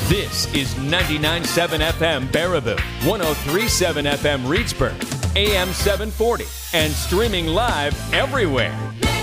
This is 99.7 FM Baraboo, 103.7 FM Reedsburg, AM 740, and streaming live everywhere.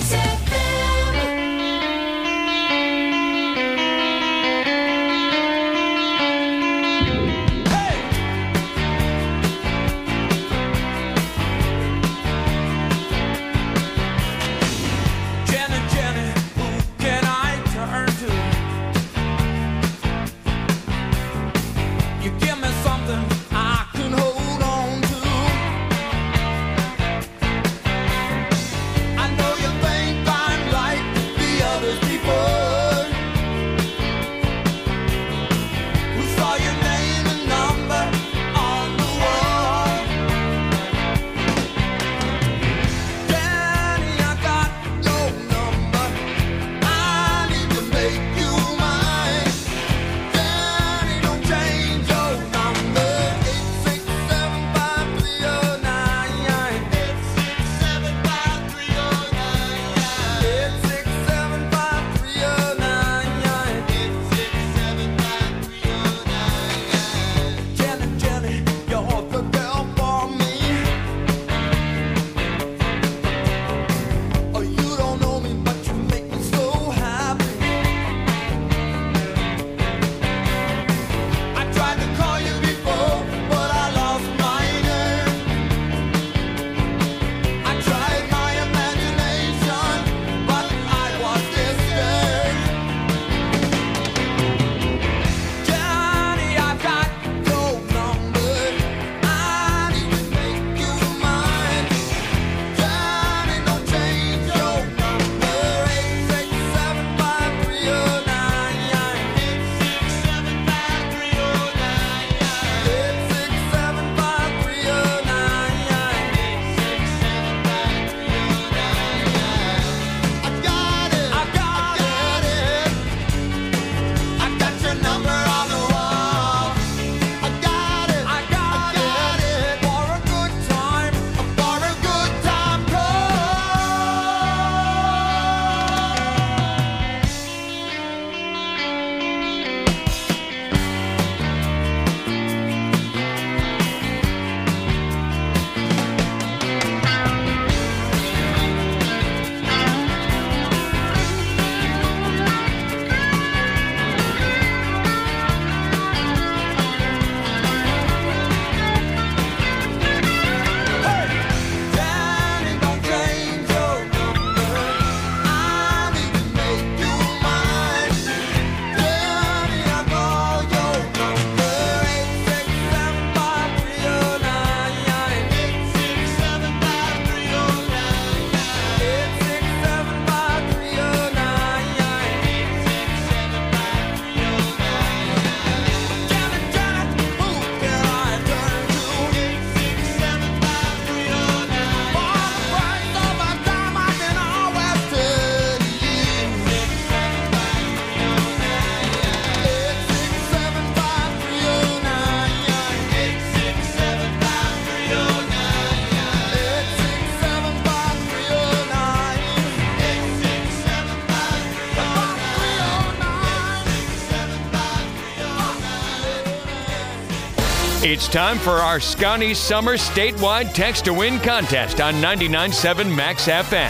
It's time for our Scotty Summer statewide text to win contest on 99.7 Max FM.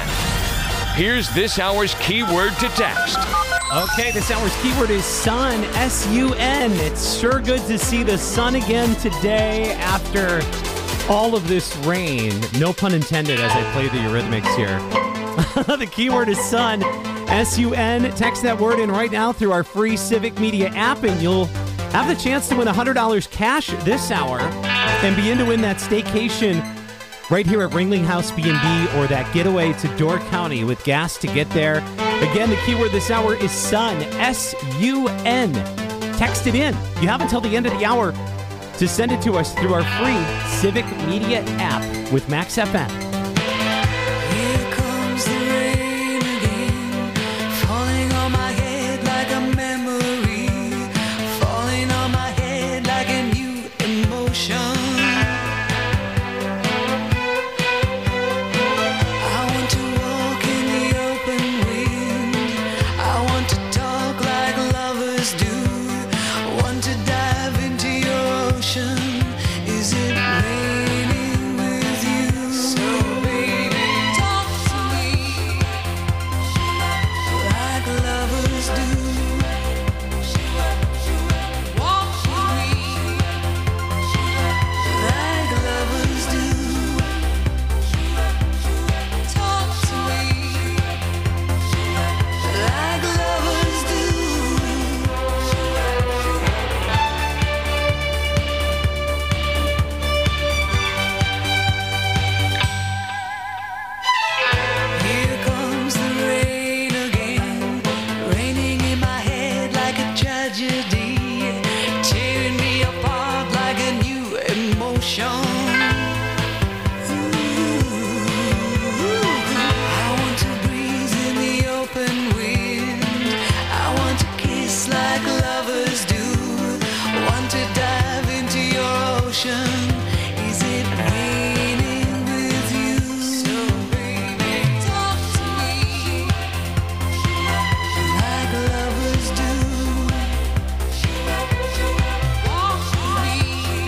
Here's this hour's keyword to text. Okay, this hour's keyword is sun, S-U-N. It's sure good to see the sun again today after all of this rain. No pun intended as I play the Eurythmics here. The keyword is sun, S-U-N. Text that word in right now through our free Civic Media app, and you'll have the chance to win $100 cash this hour and begin to win that staycation right here at Ringling House B&B or that getaway to Door County with gas to get there. Again, the keyword this hour is sun, S-U-N. Text it in. You have until the end of the hour to send it to us through our free Civic Media app with Max FM. Here comes the rain again, falling on my head like a memory, falling on my head like a new emotion. I want to walk in the open wind, I want to talk like lovers do, want to Want to dive into your ocean. Is it raining with you? So baby, talk to me like lovers do. Walk with me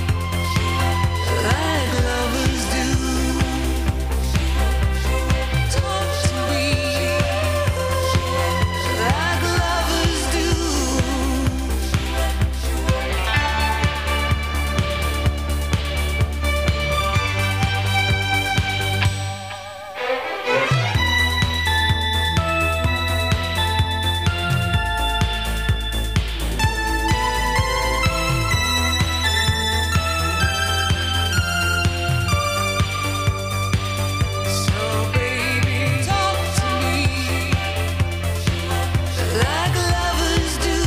like lovers do. Talk to me like lovers do. So baby, talk to me like lovers do.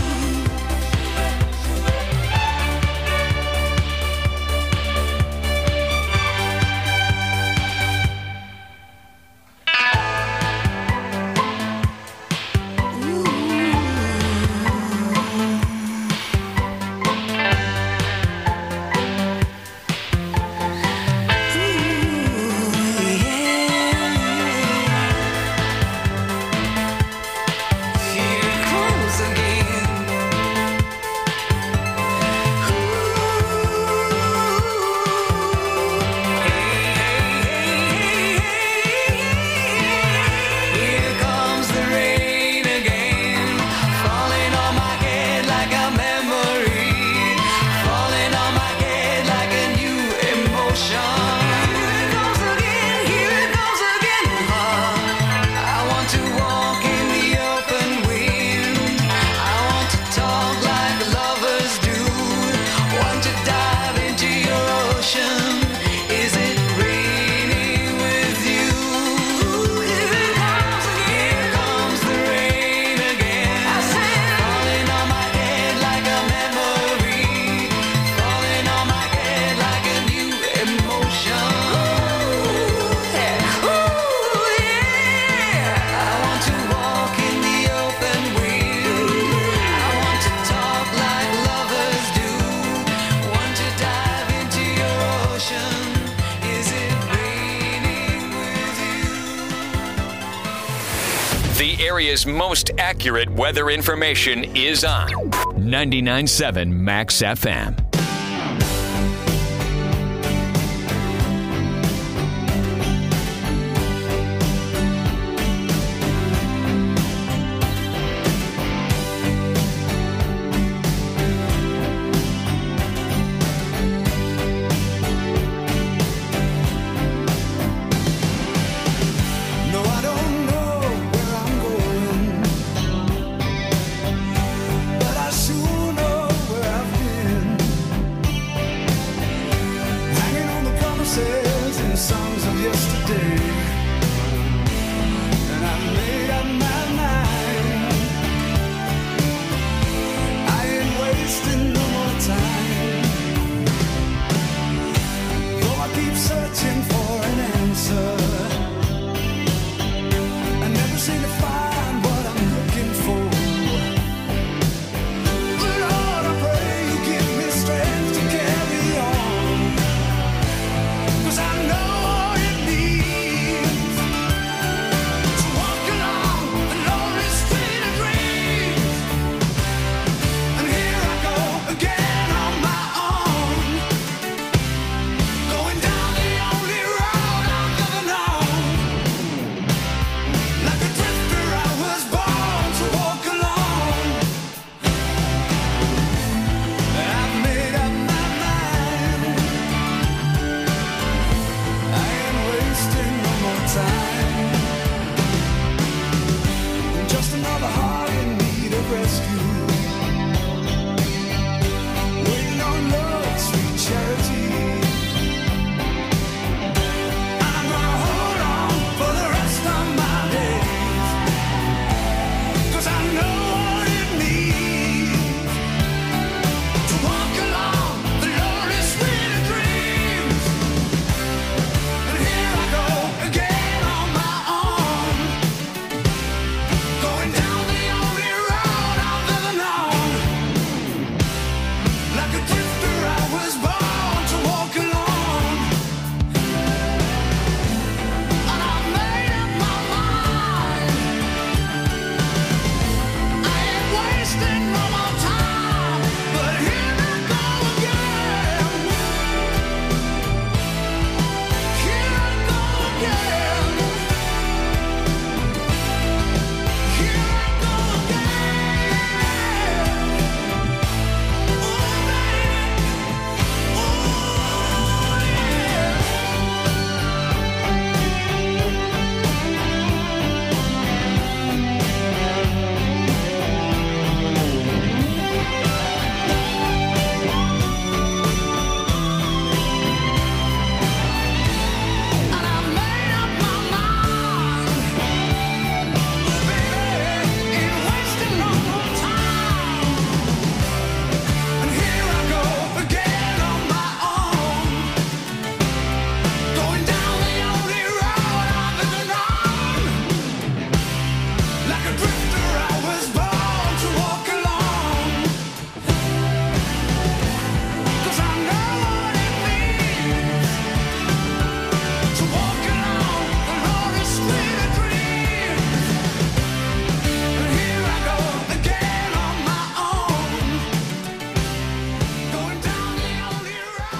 Here comes again. Here comes the rain again, falling on my head like a memory, falling on my head like a new emotion. Here it goes again, here it goes again. I want to walk in the open wind. I want to talk like lovers do. Want to dive into your ocean. Is it raining with you? Here comes the rain again. Falling on my head like a memory, falling on my head like a new emotion. Yeah. I want to walk in the open wind. I want to talk like lovers do. Want to dive into your ocean. Is it raining with you? The area's most accurate weather information is on 99.7 Max FM. No, I don't know where I'm going, but I sure know where I've been.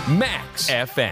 Max FM.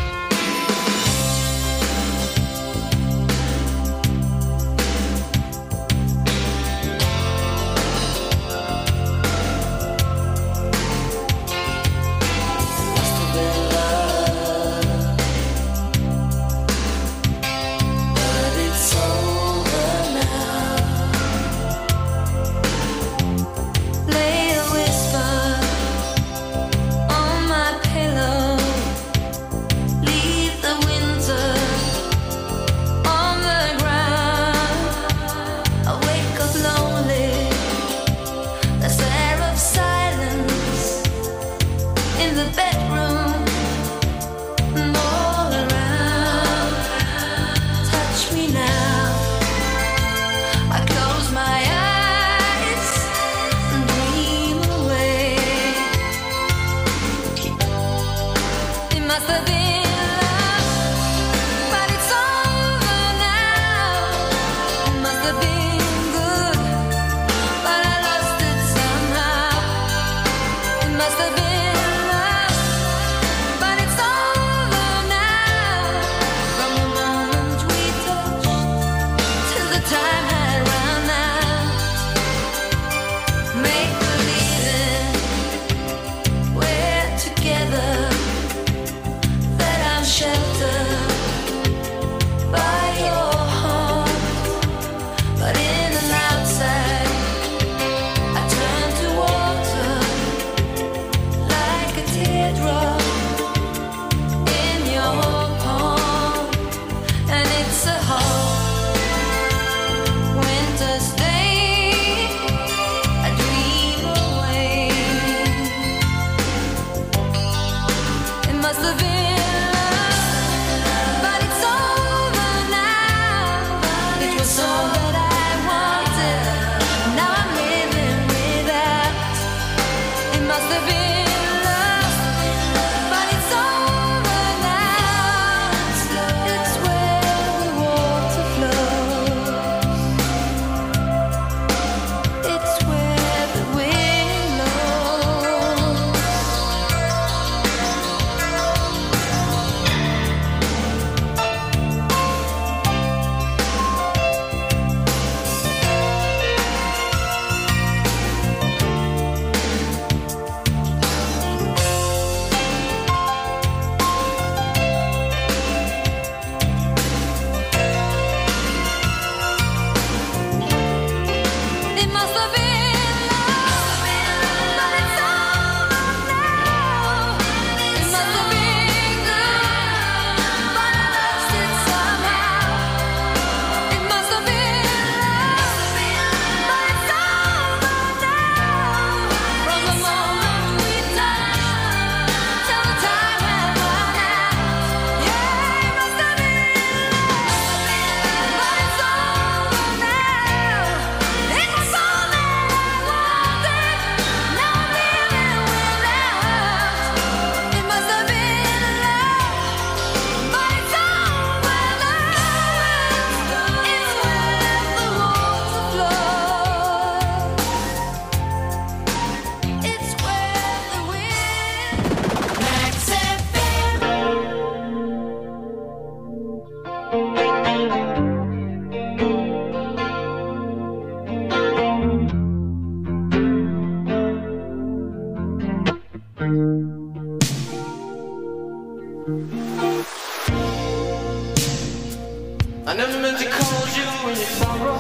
I never meant to call you in your sorrow.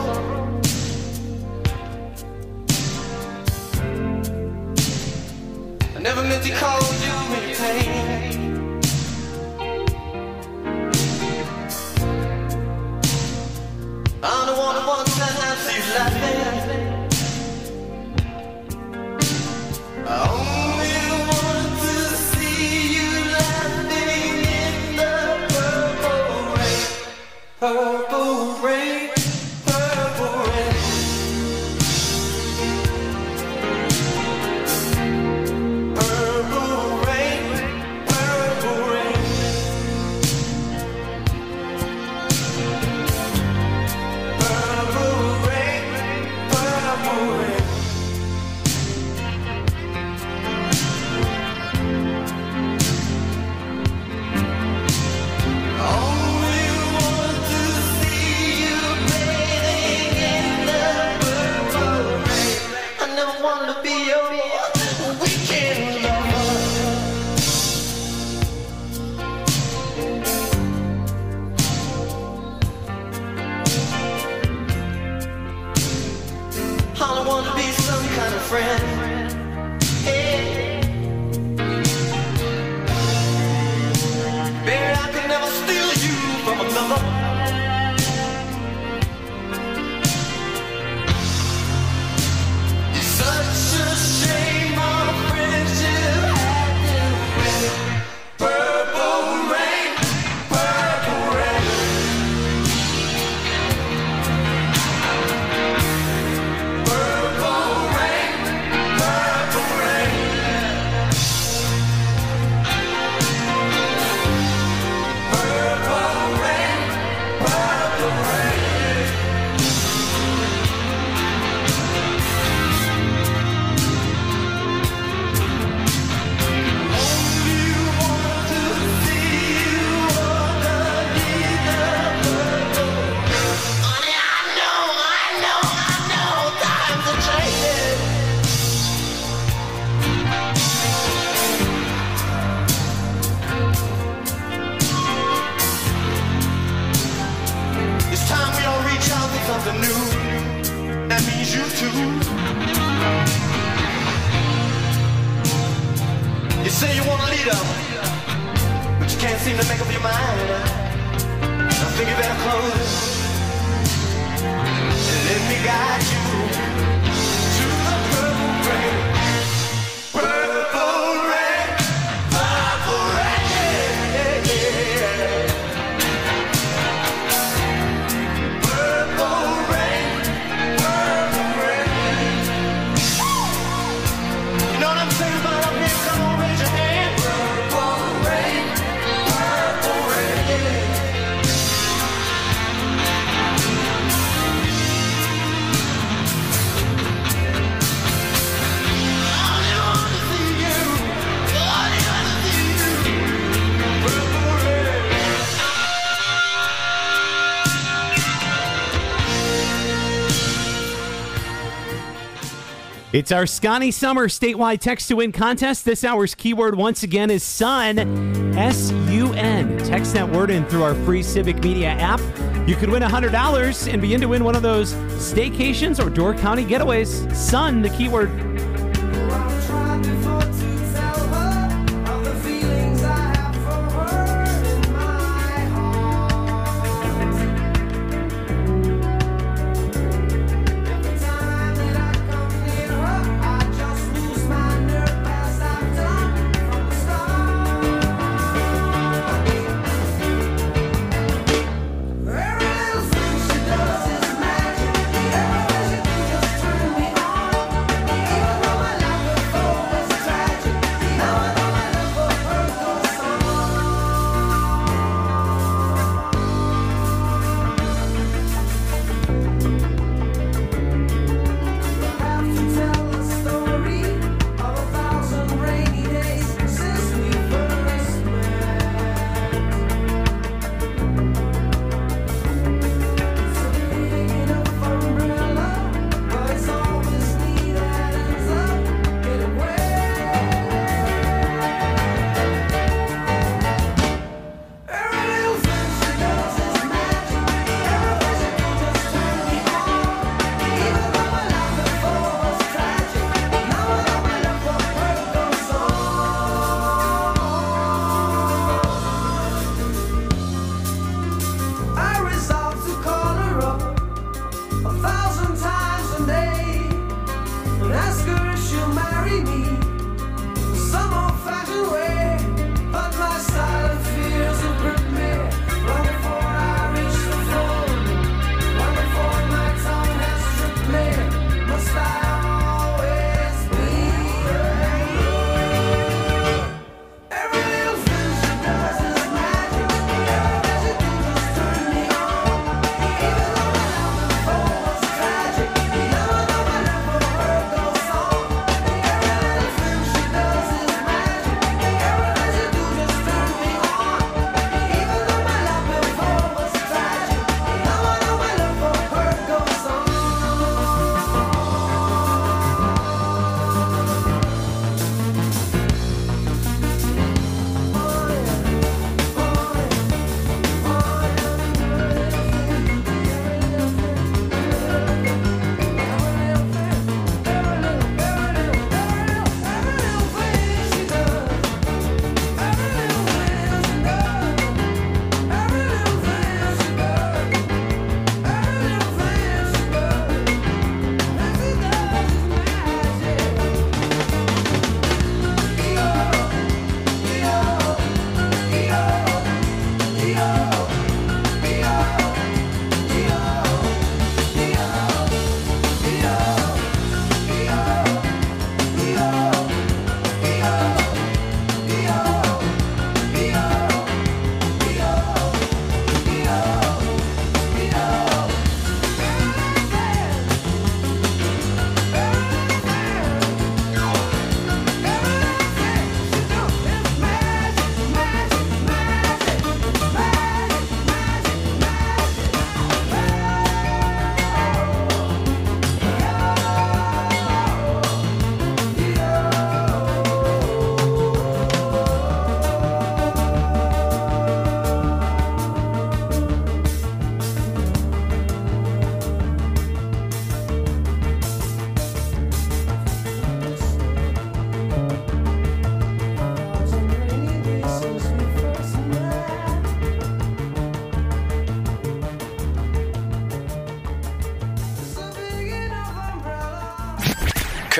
I never meant to call you in your pain. I'm the one who wants to have you laughing. I only want to see you laughing in the purple rain. Purple rain, purple rain. Purple rain, purple rain. You say you want a leader, but you can't seem to make up your mind. I think you better close and let me guide you to the purple rain. Purple rain, purple rain, yeah, yeah. Purple rain, purple rain. You know what I'm saying about up here? Come on, raise your hand. Purple rain, purple rain. It's our Scotty Summer statewide text to win contest. This hour's keyword once again is sun, S-U-N. Text that word in through our free Civic Media app. You could win $100 and begin to win one of those staycations or Door County getaways. Sun, the keyword. I've tried before to tell her of the feelings I have for her in my heart. Every time that I come near her, I just lose my nerve as I've done from the start. Every little thing she does is magic. Everything she do just turn me on.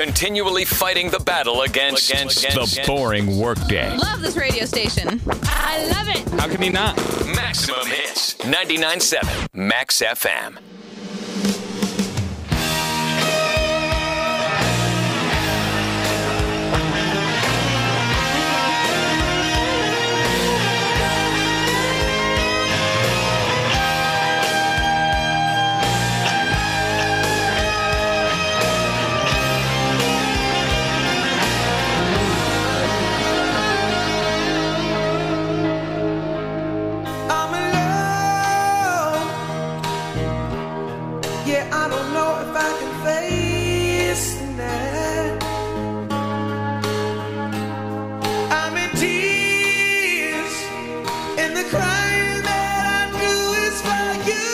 continually fighting the battle against the boring workday. Love this radio station. I love it. How can he not? Maximum Hits, 99.7 Max FM. I'm alone. Yeah, I don't know if I can face the night. I'm in tears, and the crying that I do is for you.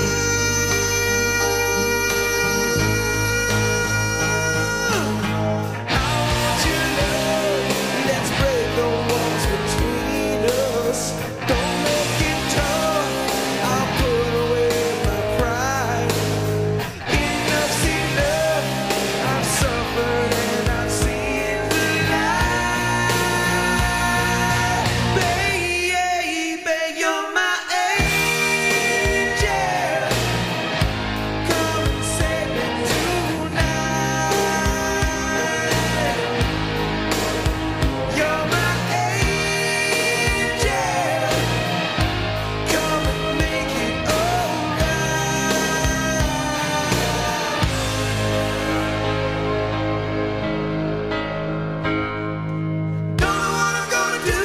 I want your love. Let's break the walls between us. Don't make it tough. I'll put away my pride. Enough's enough. I've suffered and I've seen the light. Baby, you're my angel. Come and save me tonight. You're my angel. Come and make it alright. Don't know what I'm gonna do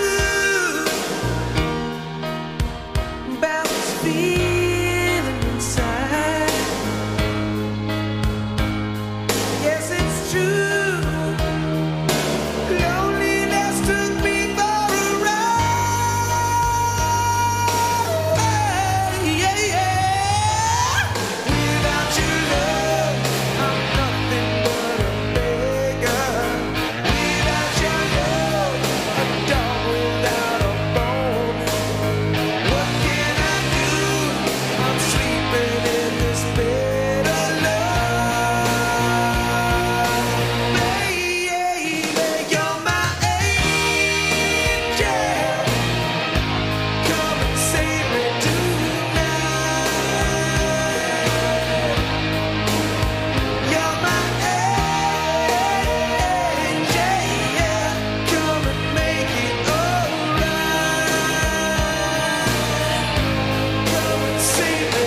about this feeling inside. Yes, it's true. Loneliness took me for a ride. Yeah, yeah. Without your love, I'm nothing but a beggar. Without your love, a dog without a bone. What can I do? I'm sleeping in this bed alone. Baby, you're my angel. Come and save me tonight. You're my angel. Come and make it alright. Come and save me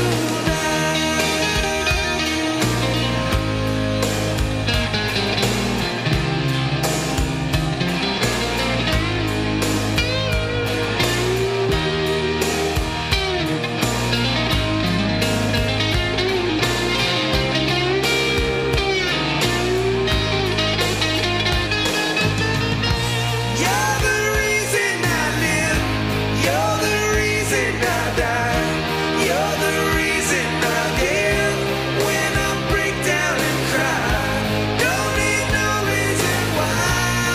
You're the reason I live. You're the reason I die. You're the reason I give when I break down and cry. Don't need no reason why.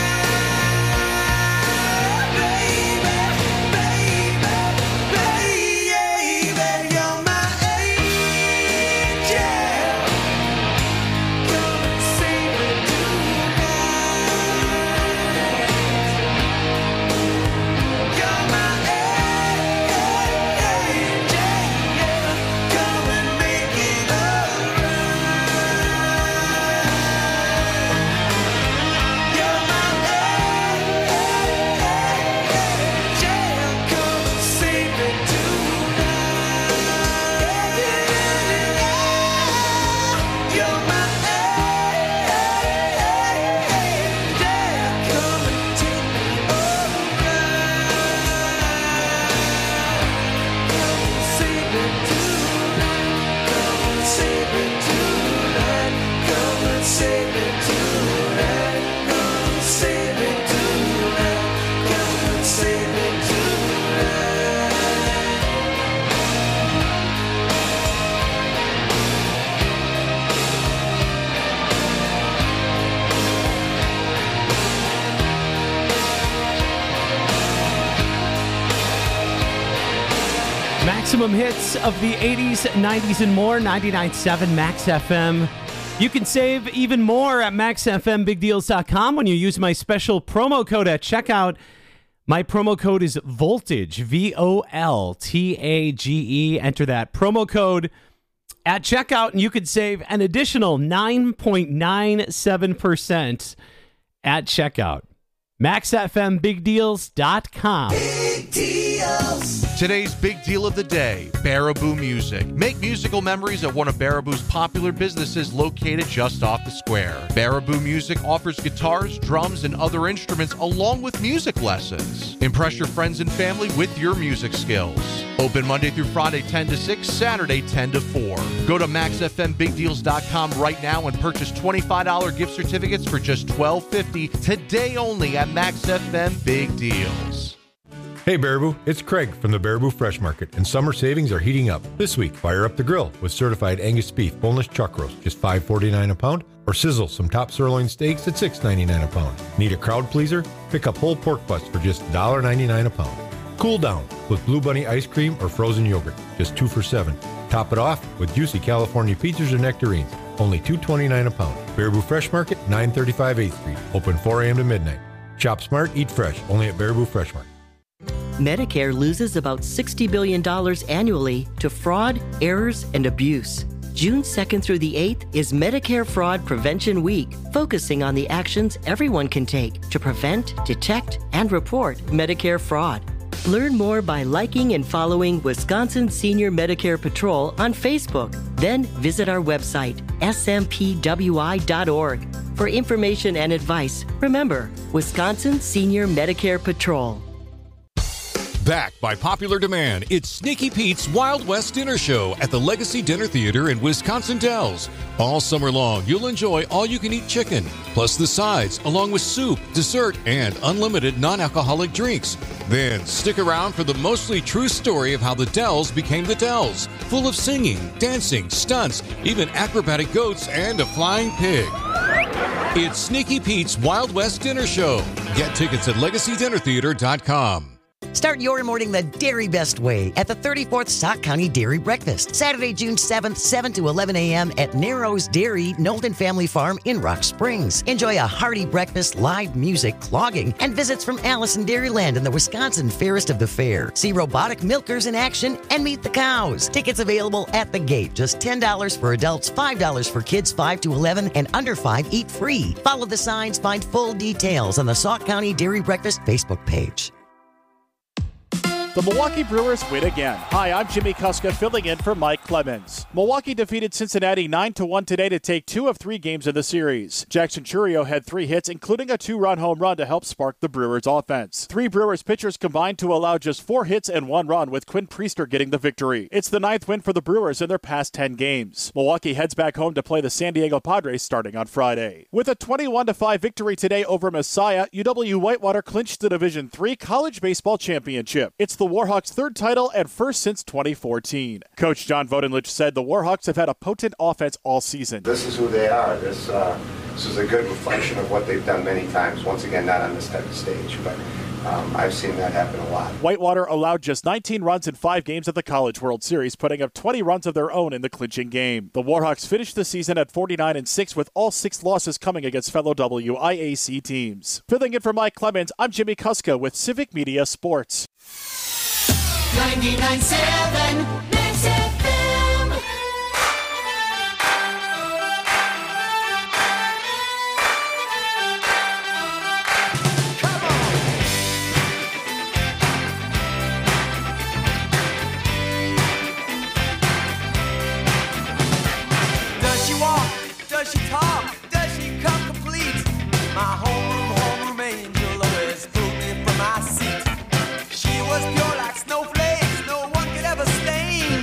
Baby, you're my angel. Come and save me tonight. You're my angel. Come and make it alright. You're my angel. Come and save me tonight. You're my angel. Come and take me alright. Come and save me tonight. Come and save me tonight. Come and save me tonight. Come and save me tonight. Come and save me Maximum hits of the 80s, 90s, and more. 99.7 Max FM. You can save even more at maxfmbigdeals.com when you use my special promo code at checkout. My promo code is Voltage, VOLTAGE. Enter that promo code at checkout, and you could save an additional 9.97% at checkout. maxfmbigdeals.com. Big deals. Today's big deal of the day, Baraboo Music. Make musical memories at one of Baraboo's popular businesses located just off the square. Baraboo Music offers guitars, drums, and other instruments along with music lessons. Impress your friends and family with your music skills. Open Monday through Friday 10 to 6, Saturday 10 to 4. Go to maxfmbigdeals.com right now and purchase $25 gift certificates for just $12.50 today only at Max FM Big Deals. Hey Baraboo, it's Craig from the Baraboo Fresh Market, and summer savings are heating up. This week, fire up the grill with certified Angus beef boneless chuck roast, just $5.49 a pound, or sizzle some top sirloin steaks at $6.99 a pound. Need a crowd pleaser? Pick up whole pork butts for just $1.99 a pound. Cool down with Blue Bunny ice cream or frozen yogurt, just 2 for $7. Top it off with juicy California pizzas or nectarines, only $2.29 a pound. Baraboo Fresh Market, 935 8th Street, open 4 a.m. to midnight. Shop smart, eat fresh, only at Baraboo Fresh Market. Medicare loses about $60 billion annually to fraud, errors, and abuse. June 2nd through the 8th is Medicare Fraud Prevention Week, focusing on the actions everyone can take to prevent, detect, and report Medicare fraud. Learn more by liking and following Wisconsin Senior Medicare Patrol on Facebook. Then visit our website, smpwi.org. For information and advice, remember, Wisconsin Senior Medicare Patrol. Back by popular demand, it's Sneaky Pete's Wild West Dinner Show at the Legacy Dinner Theater in Wisconsin Dells. All summer long, you'll enjoy all-you-can-eat chicken, plus the sides, along with soup, dessert, and unlimited non-alcoholic drinks. Then stick around for the mostly true story of how the Dells became the Dells, full of singing, dancing, stunts, even acrobatic goats, and a flying pig. It's Sneaky Pete's Wild West Dinner Show. Get tickets at LegacyDinnerTheater.com. Start your morning the Dairy Best way at the 34th Sauk County Dairy Breakfast. Saturday, June 7th, 7 to 11 a.m. at Narrows Dairy, Knowlton Family Farm in Rock Springs. Enjoy a hearty breakfast, live music, clogging, and visits from Allison Dairyland and the Wisconsin Fairest of the Fair. See robotic milkers in action and meet the cows. Tickets available at the gate. Just $10 for adults, $5 for kids 5 to 11, and under 5 eat free. Follow the signs, find full details on the Sauk County Dairy Breakfast Facebook page. The Milwaukee Brewers win again. Hi, I'm Jimmy Kuska filling in for Mike Clemens. Milwaukee defeated Cincinnati 9-1 today to take 2 of 3 games in the series. Jackson Chourio had 3 hits, including a 2-run home run to help spark the Brewers' offense. 3 Brewers pitchers combined to allow just 4 hits and 1 run, with Quinn Priester getting the victory. It's the 9th win for the Brewers in their past 10 games. Milwaukee heads back home to play the San Diego Padres starting on Friday. With a 21-5 victory today over Messiah, UW-Whitewater clinched the Division III College Baseball Championship. It's the Warhawks' 3rd title and first since 2014. Coach John Vodenlich said the Warhawks have had a potent offense all season. This is who they are. This is a good reflection of what they've done many times. Once again, not on this type of stage, but I've seen that happen a lot. Whitewater allowed just 19 runs in 5 games at the College World Series, putting up 20 runs of their own in the clinching game. The Warhawks finished the season at 49-6, with all 6 losses coming against fellow WIAC teams. Filling in for Mike Clemens, I'm Jimmy Kuska with Civic Media Sports. 99.7 Max FM. Come on. Does she walk? Does she talk? Does she come complete? My homeroom angel always pulled me from my seat. She was pure like snowflakes, no one could ever stain.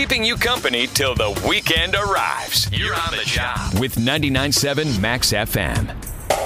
keeping you company till the weekend arrives. You're on the job with 99.7 Max FM.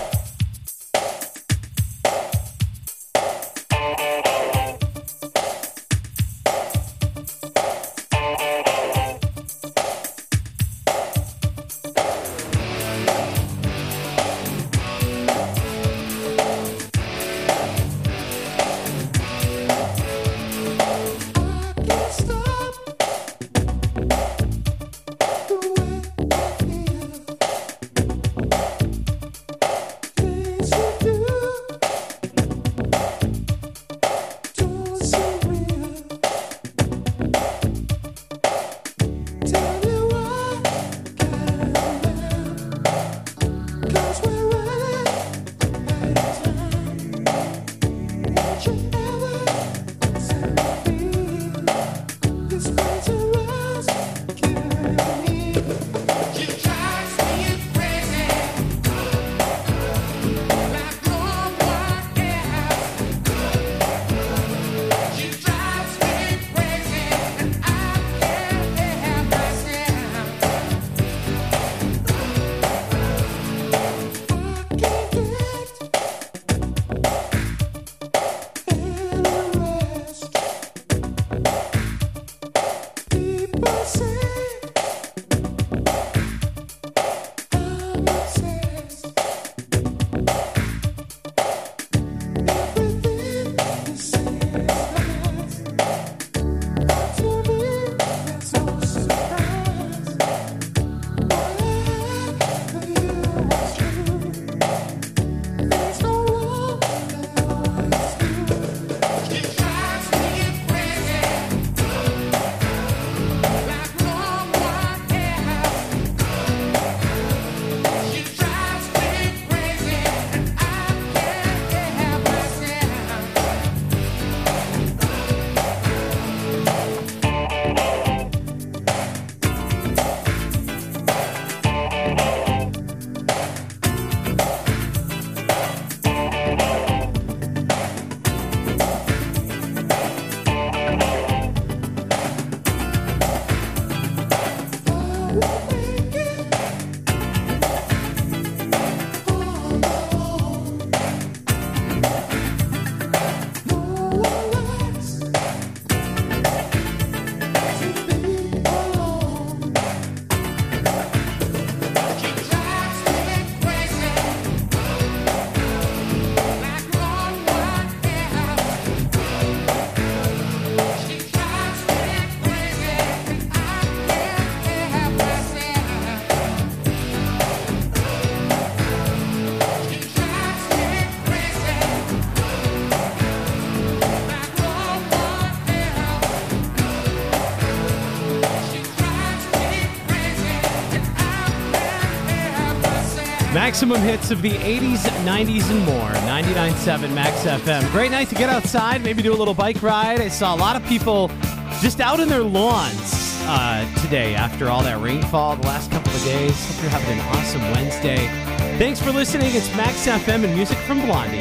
Maximum hits of the 80s, 90s, and more. 99.7 Max FM. Great night to get outside, maybe do a little bike ride. I saw a lot of people just out in their lawns today after all that rainfall the last couple of days. Hope you're having an awesome Wednesday. Thanks for listening. It's Max FM and music from Blondie.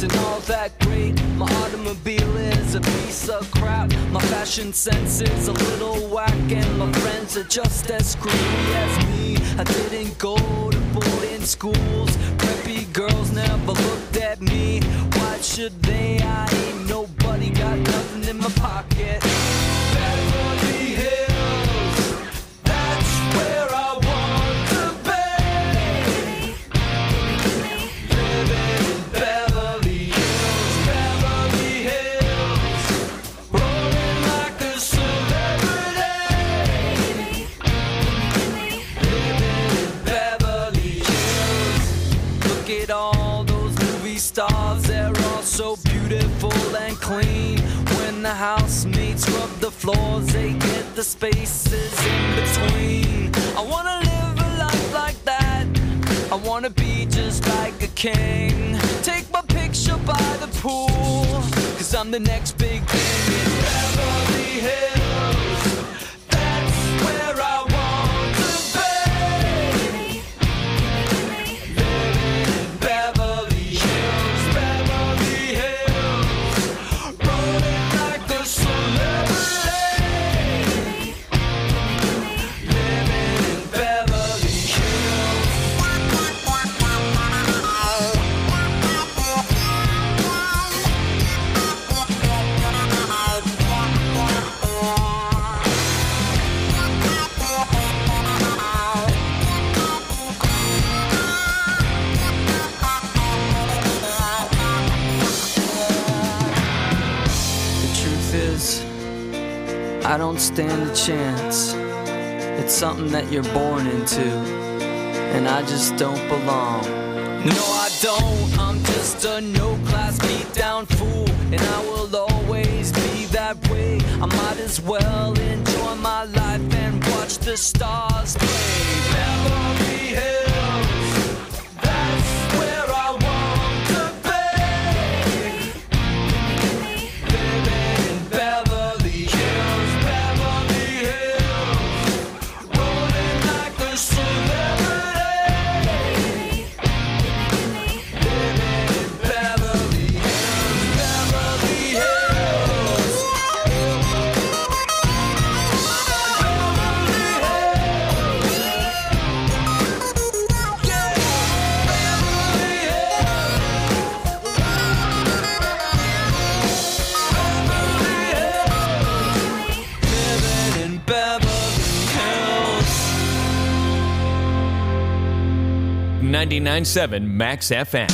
and all that great. My automobile is a piece of crap. My fashion sense is a little whack, and my friends are just as screwy as me. I didn't go to boarding schools. Preppy girls never looked at me. Why should they? I ain't nobody, got nothing in my pocket. Beverly Hills, that's where I want to be. Living in Beverly Hills, Beverly Hills, rolling like a celebrity. Living in Beverly Hills. Look at all those movie stars, they're all so beautiful and clean. When the housemates rub the floors, they get the spaces in between. I wanna live a life like that. I wanna be just like a king. Take my picture by the pool, 'cause I'm the next big thing in Beverly Hills. That's where I want to be. Living in Beverly Hills, Beverly Hills, rolling like a celebrity. Living in Beverly Hills. The truth is, I don't stand a chance. It's something that you're born into, and I just don't belong. No, I don't. I'm just a no-class beat-down fool, and I will always be that way. I might as well enjoy my life and watch the stars play. Beverly Hills, that's where I want to be. Living in Beverly Hills, Beverly Hills, rolling like a celebrity. Living in Beverly Hills, Beverly Hills. Living in Beverly Hills. 99.7 Max FM.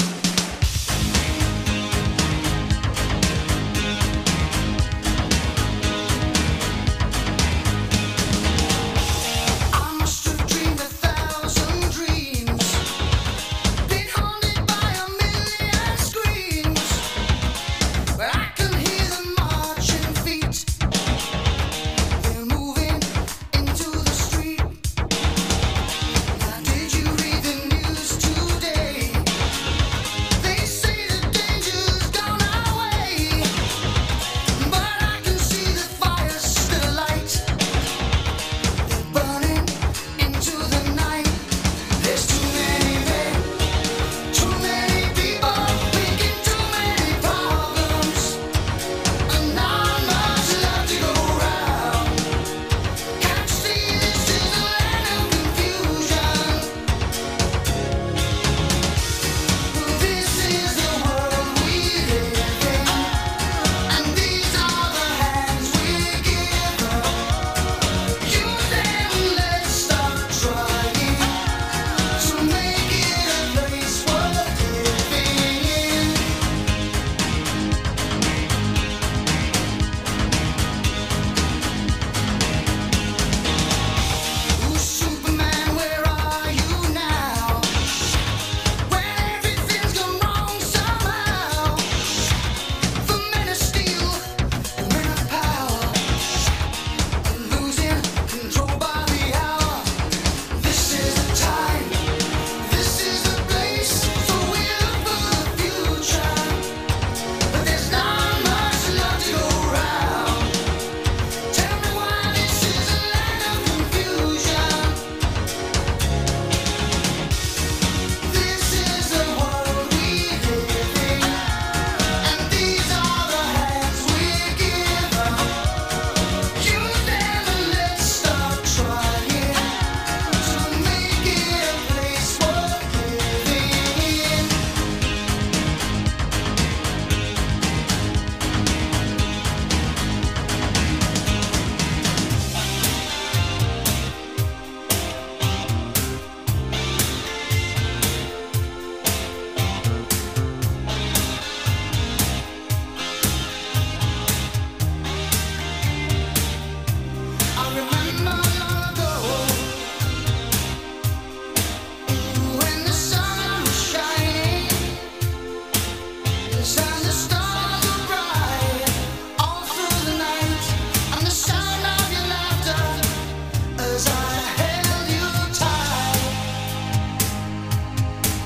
I must have dreamed 1,000 dreams, been haunted by a million screams, but I can hear them marching feet. They're moving into the street. Now, did you read the news today?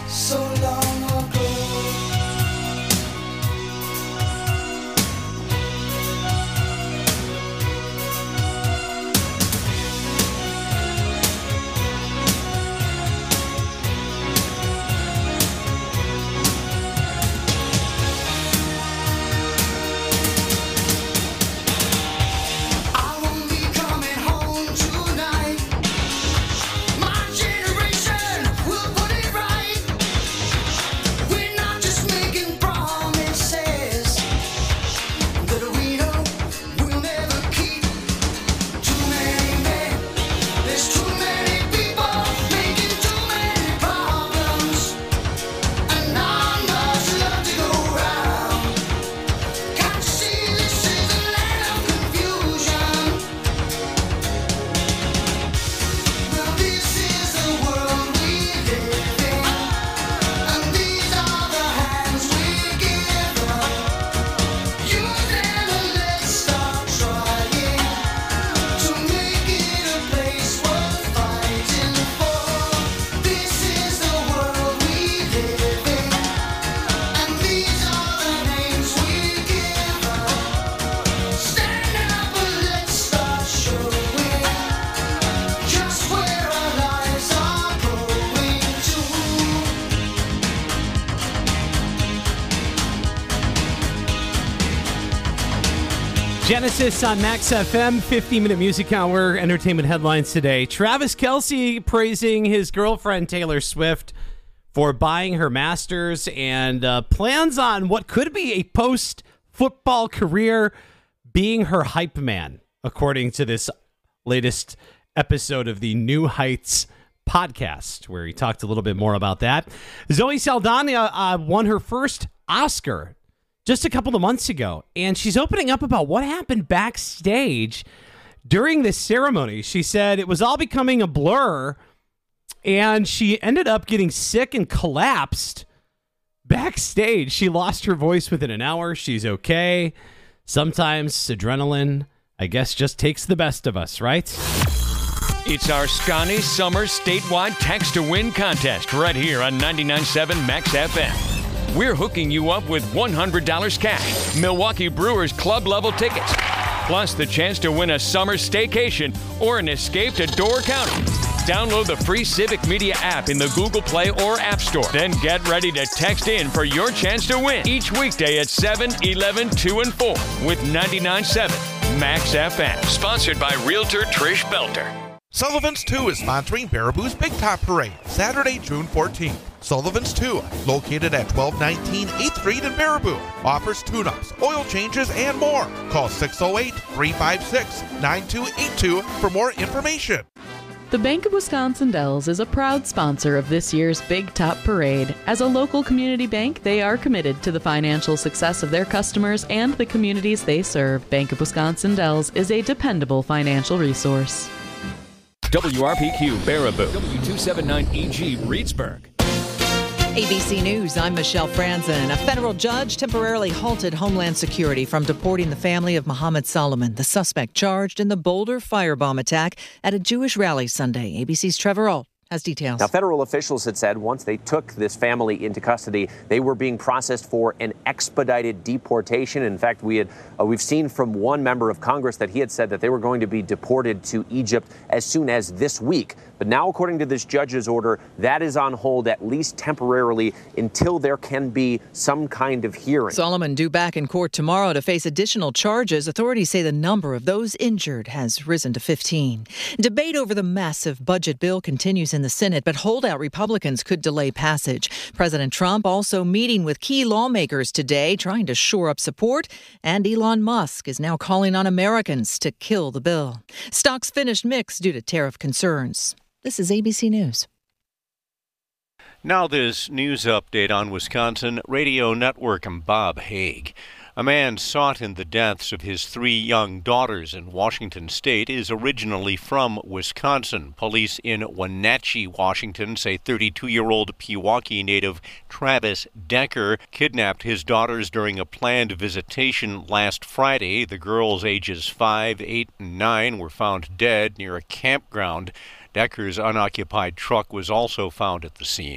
so long ago. I won't be coming home tonight. My generation will put it right. We're not just making promises that we know we'll never keep. Too many men, there's too many people making too many problems, and not much love to go round. Can't you see this is a land of confusion? Well, this is the world we live in, and these are the hands we give up. Use them and let's start trying to make it a place worth fighting for. This is the world we live in, and these are the names we give up. Stand up and let's start showing just where our lives are going to. Genesis on Max FM, 50-minute music hour, entertainment headlines today. Travis Kelce praising his girlfriend Taylor Swift for buying her masters and plans on what could be a post-football career being her hype man, according to this latest episode of the New Heights podcast, where he talked a little bit more about that. Zoe Saldana won her first Oscar just a couple of months ago, and she's opening up about what happened backstage during this ceremony. She said it was all becoming a blur, and she ended up getting sick and collapsed backstage. She lost her voice within an hour. She's okay. Sometimes adrenaline, I guess, just takes the best of us, right? It's our Scotty Summer statewide text to win contest right here on 99.7 Max FM. We're hooking you up with $100 cash, Milwaukee Brewers club level tickets, plus the chance to win a summer staycation or an escape to Door County. Download the free Civic Media app in the Google Play or App Store. Then get ready to text in for your chance to win each weekday at 7, 11, 2, and 4 with 99.7 Max FM. Sponsored by Realtor Trish Belter. Sullivan's 2 is sponsoring Baraboo's Big Top Parade, Saturday, June 14th. Sullivan's 2, located at 1219 8th Street in Baraboo, offers tune-ups, oil changes, and more. Call 608-356-9282 for more information. The Bank of Wisconsin Dells is a proud sponsor of this year's Big Top Parade. As a local community bank, they are committed to the financial success of their customers and the communities they serve. Bank of Wisconsin Dells is a dependable financial resource. WRPQ Baraboo, W279EG Reedsburg. ABC News, I'm Michelle Franzen. A federal judge temporarily halted Homeland Security from deporting the family of Mohammed Solomon, the suspect charged in the Boulder firebomb attack at a Jewish rally Sunday. ABC's Trevor Ault has details. Now, federal officials had said once they took this family into custody, they were being processed for an expedited deportation. In fact, we've seen from one member of Congress that he had said that they were going to be deported to Egypt as soon as this week. But now, according to this judge's order, that is on hold at least temporarily until there can be some kind of hearing. Solomon due back in court tomorrow to face additional charges. Authorities say the number of those injured has risen to 15. Debate over the massive budget bill continues in the Senate, but holdout Republicans could delay passage. President Trump also meeting with key lawmakers today, trying to shore up support, and Elon Musk is now calling on Americans to kill the bill. Stocks finished mixed due to tariff concerns. This is ABC News. Now this news update on Wisconsin Radio Network. I'm Bob Haig. A man sought in the deaths of his 3 young daughters in Washington state is originally from Wisconsin. Police in Wenatchee, Washington say 32-year-old Pewaukee native Travis Decker kidnapped his daughters during a planned visitation last Friday. The girls, ages 5, 8, and 9, were found dead near a campground. Decker's unoccupied truck was also found at the scene.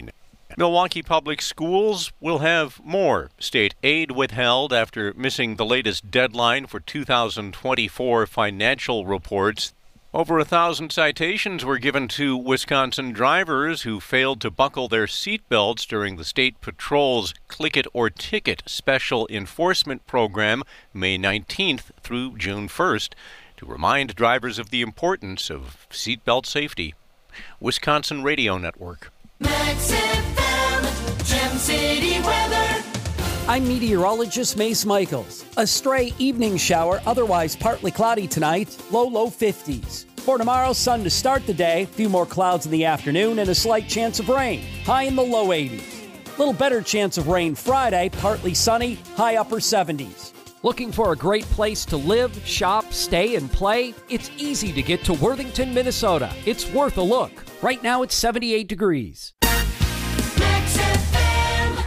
Milwaukee Public Schools will have more state aid withheld after missing the latest deadline for 2024 financial reports. Over 1,000 citations were given to Wisconsin drivers who failed to buckle their seatbelts during the State Patrol's Click It or Ticket special enforcement program May 19th through June 1st to remind drivers of the importance of seatbelt safety. Wisconsin Radio Network. Max FM, Gem City weather. I'm meteorologist Mace Michaels. A stray evening shower, otherwise partly cloudy tonight, low 50s. For tomorrow, sun to start the day, a few more clouds in the afternoon, and a slight chance of rain, high in the low 80s. Little better chance of rain Friday, partly sunny, high upper 70s. Looking for a great place to live, shop, stay, and play? It's easy to get to Worthington, Minnesota. It's worth a look. Right now it's 78 degrees. Max FM.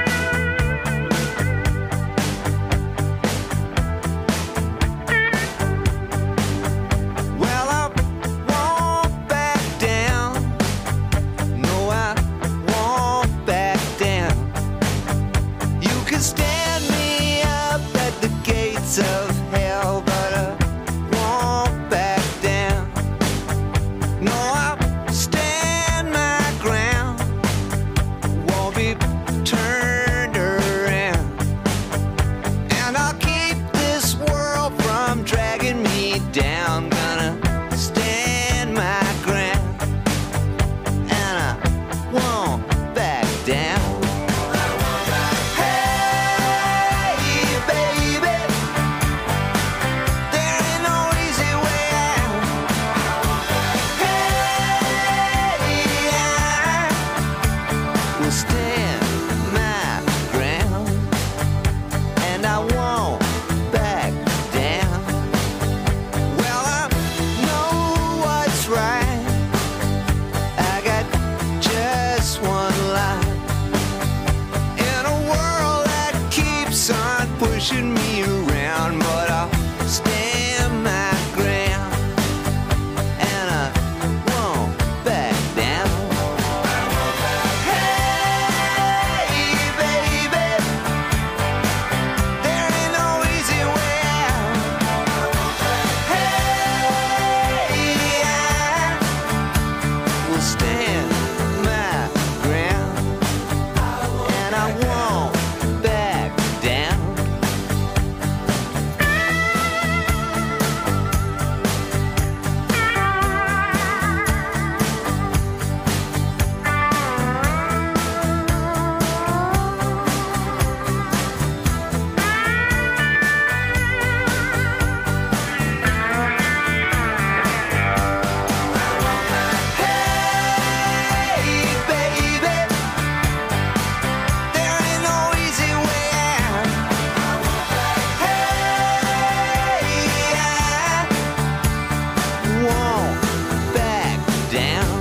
Well, I won't back down. No, I won't back down. You can stand me up at the gates of hell, but I won't back down. No, I stand my ground. Won't be turned around. And I'll keep this world from dragging me down. Gonna stand my ground. And I won't back down. Hey, baby, there ain't no easy way out. Hey, I will stand my ground, and I won't back down. Well, I know what's right. I got just one life. In a world that keeps on pushing me around, but I'll stand my ground, and I won't back down. Hey, baby, there ain't no easy way out. Hey, I will stand my ground, and I won't back down. Hey, baby, there ain't no easy way out. Hey, I won't back down.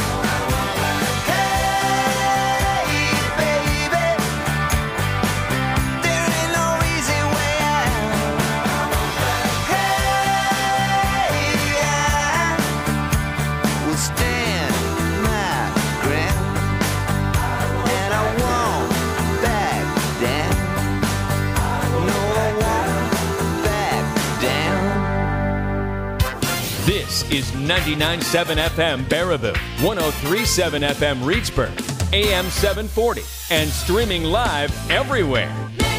Hey, baby, there ain't no easy way out. Hey, I will stand my ground, and I won't back down. No, I won't back down. This is 99.7 FM Baraboo, 103.7 FM Reedsburg, AM 740, and streaming live everywhere.